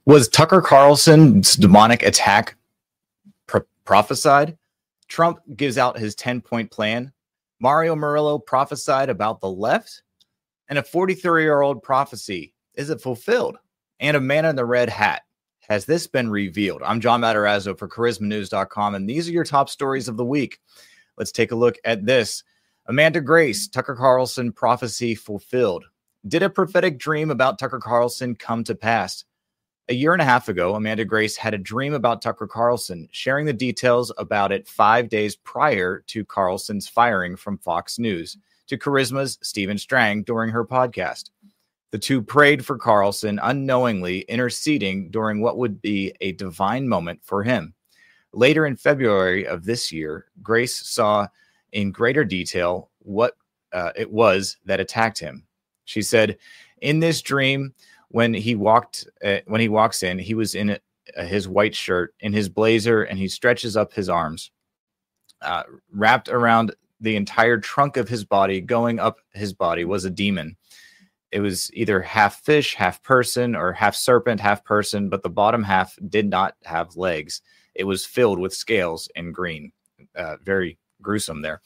Was Tucker Carlson's demonic attack prophesied? Trump gives out his 10-point plan. Mario Murillo prophesied about the left. And a 43-year-old prophecy. Is it fulfilled? And a man in the red hat. Has this been revealed? I'm John Matarazzo for charismanews.com, and these are your top stories of the week. Let's take a look at this. Amanda Grace, Tucker Carlson prophecy fulfilled. Did a prophetic dream about Tucker Carlson come to pass? A year and a half ago, Amanda Grace had a dream about Tucker Carlson, sharing the details about it 5 days prior to Carlson's firing from Fox News to Charisma's Stephen Strang during her podcast. The two prayed for Carlson, unknowingly interceding during what would be a divine moment for him. Later in February of this year, Grace saw in greater detail what it was that attacked him. She said, in this dream, when he walks in, he was in his white shirt, in his blazer, and he stretches up his arms, wrapped around the entire trunk of his body, going up his body, was a demon. It was either half fish, half person, or half serpent, half person, but the bottom half did not have legs. It was filled with scales and green. Very gruesome there.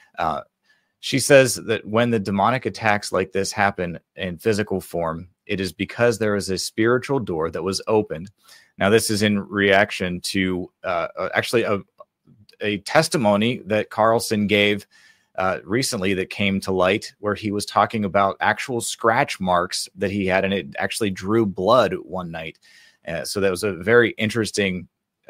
She says that when the demonic attacks like this happen in physical form, it is because there is a spiritual door that was opened. Now, this is in reaction to actually a testimony that Carlson gave recently that came to light, where he was talking about actual scratch marks that he had, and it actually drew blood one night. So that was a very interesting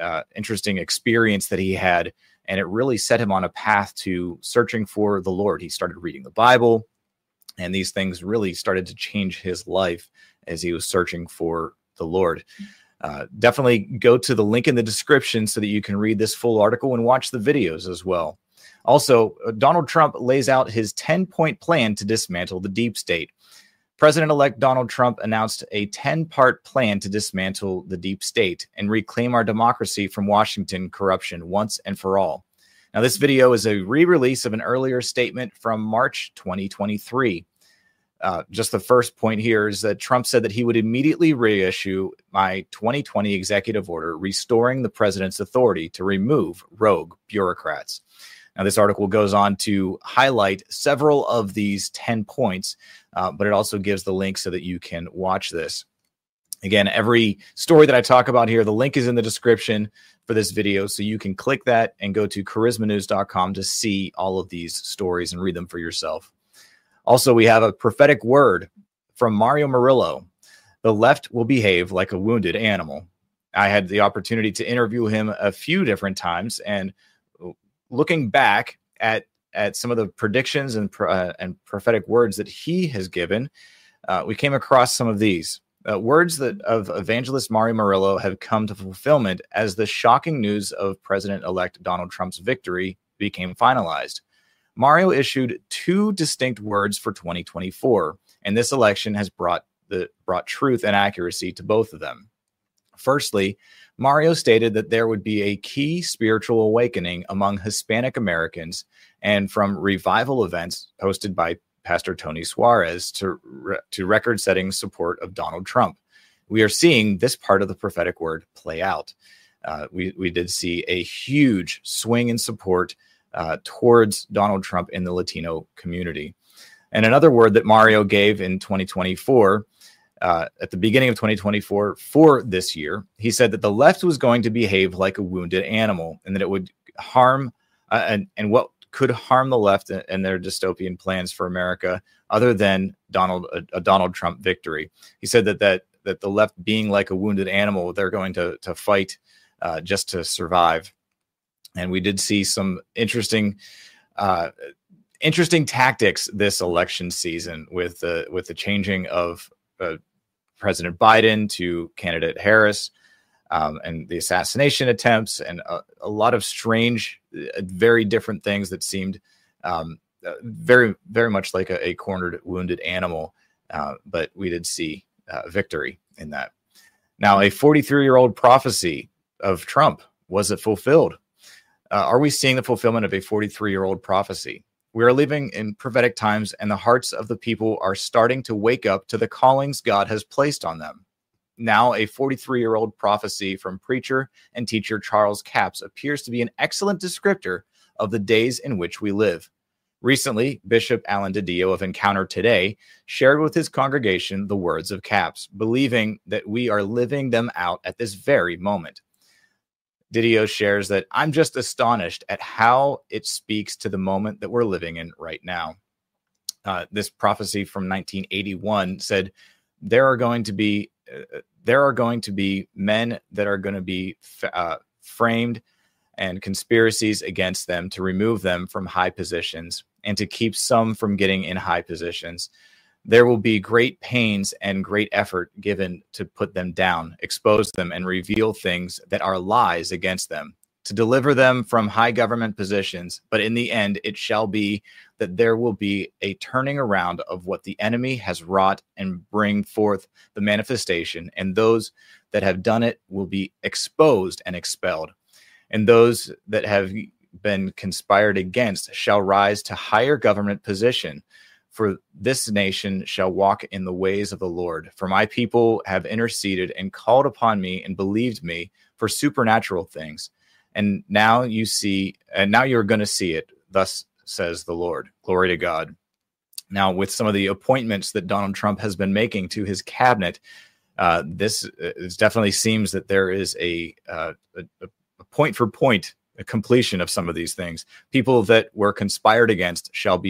experience that he had, and it really set him on a path to searching for the Lord. He started reading the Bible, and these things really started to change his life as he was searching for the Lord. Definitely go to the link in the description so that you can read this full article and watch the videos as well. Also, Donald Trump lays out his 10-point plan to dismantle the deep state. President-elect Donald Trump announced a 10-part plan to dismantle the deep state and reclaim our democracy from Washington corruption once and for all. Now, this video is a re-release of an earlier statement from March 2023. Just the first point here is that Trump said that he would immediately reissue my 2020 executive order restoring the president's authority to remove rogue bureaucrats. Now, this article goes on to highlight several of these 10 points, but it also gives the link so that you can watch this. Again, every story that I talk about here, the link is in the description for this video, so you can click that and go to charismanews.com to see all of these stories and read them for yourself. Also, we have a prophetic word from Mario Murillo. The left will behave like a wounded animal. I had the opportunity to interview him a few different times, and looking back at some of the predictions and prophetic words that he has given, we came across some of these words that of evangelist Mario Murillo have come to fulfillment as the shocking news of President-elect Donald Trump's victory became finalized. Mario issued two distinct words for 2024, and this election has brought truth and accuracy to both of them. Firstly, Mario stated that there would be a key spiritual awakening among Hispanic Americans, and from revival events hosted by Pastor Tony Suarez to record-setting support of Donald Trump. We are seeing this part of the prophetic word play out. We did see a huge swing in support towards Donald Trump in the Latino community. And another word that Mario gave in 2024, at the beginning of 2024 for this year, he said that the left was going to behave like a wounded animal, and that it would harm and what could harm the left and their dystopian plans for America other than a Donald Trump victory. He said that the left being like a wounded animal, they're going to fight just to survive. And we did see some interesting tactics this election season with the changing of President Biden to candidate Harris, and the assassination attempts, and a lot of strange, very different things that seemed very, very much like a cornered, wounded animal. But we did see victory in that. Now, a 43-year-old prophecy of Trump, was it fulfilled? Are we seeing the fulfillment of a 43-year-old prophecy? We are living in prophetic times, and the hearts of the people are starting to wake up to the callings God has placed on them. Now, a 43-year-old prophecy from preacher and teacher Charles Capps appears to be an excellent descriptor of the days in which we live. Recently, Bishop Alan DiDio of Encounter Today shared with his congregation the words of Capps, believing that we are living them out at this very moment. DiDio shares that I'm just astonished at how it speaks to the moment that we're living in right now. This prophecy from 1981 said there are going to be men that are going to be framed and conspiracies against them to remove them from high positions and to keep some from getting in high positions. There will be great pains and great effort given to put them down, expose them, and reveal things that are lies against them, to deliver them from high government positions. But in the end, it shall be that there will be a turning around of what the enemy has wrought and bring forth the manifestation, and those that have done it will be exposed and expelled. And those that have been conspired against shall rise to higher government position. For this nation shall walk in the ways of the Lord. For my people have interceded and called upon me and believed me for supernatural things. And now you see, and now you're going to see it. Thus says the Lord. Glory to God. Now, with some of the appointments that Donald Trump has been making to his cabinet, this definitely seems that there is a point for point a completion of some of these things. People that were conspired against shall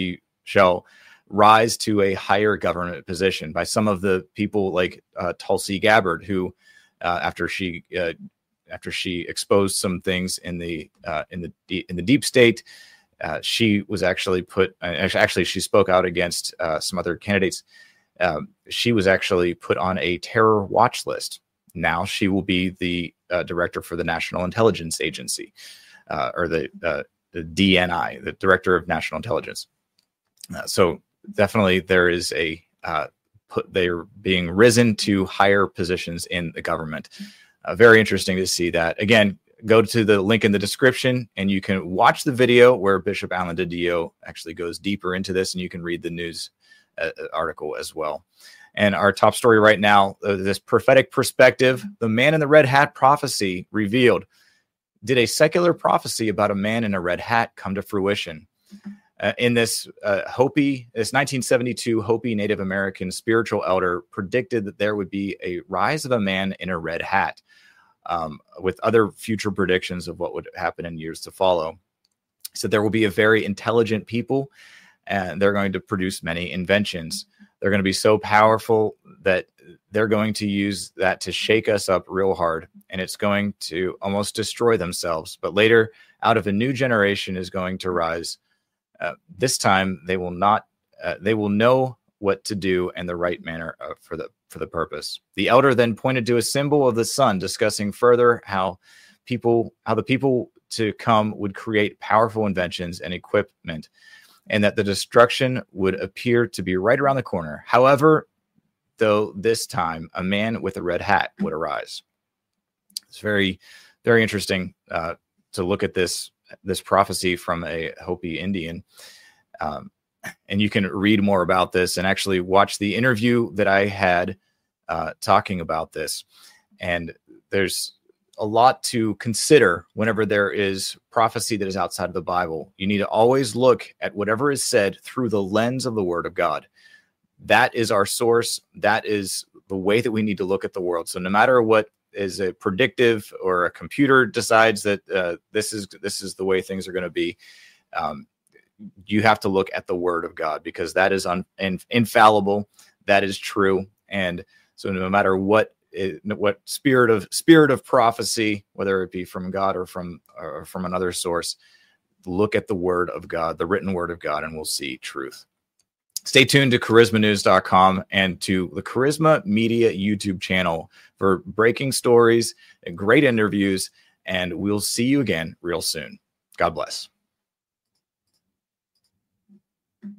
rise to a higher government position by some of the people like Tulsi Gabbard, who after she exposed some things in the deep state, she was actually she spoke out against some other candidates. She was actually put on a terror watch list. Now she will be the director for the National Intelligence Agency, or the DNI, the Director of National Intelligence. So definitely there is they're being risen to higher positions in the government. Very interesting to see that. Again, go to the link in the description and you can watch the video where Bishop Alan DiDio actually goes deeper into this, and you can read the news article as well. And our top story right now, this prophetic perspective, the man in the red hat prophecy revealed. Did a secular prophecy about a man in a red hat come to fruition? In this Hopi, this 1972 Hopi Native American spiritual elder predicted that there would be a rise of a man in a red hat, with other future predictions of what would happen in years to follow. So there will be a very intelligent people, and they're going to produce many inventions. They're going to be so powerful that they're going to use that to shake us up real hard, and it's going to almost destroy themselves. But later, out of a new generation is going to rise. This time, they will not. They will know what to do in the right manner for the purpose. The elder then pointed to a symbol of the sun, discussing further how the people to come would create powerful inventions and equipment, and that the destruction would appear to be right around the corner. However, though this time a man with a red hat would arise. It's very, very interesting to look at this prophecy from a Hopi Indian. And you can read more about this and actually watch the interview that I had talking about this. And there's a lot to consider whenever there is prophecy that is outside of the Bible. You need to always look at whatever is said through the lens of the Word of God. That is our source. That is the way that we need to look at the world. So no matter what is a predictive or a computer decides that this is the way things are going to be, you have to look at the Word of God, because that is infallible. That is true. And so no matter what spirit of prophecy, whether it be from God or from another source, look at the Word of God, the written Word of God, and we'll see truth. Stay tuned to charismanews.com and to the Charisma Media YouTube channel for breaking stories and great interviews, and we'll see you again real soon. God bless.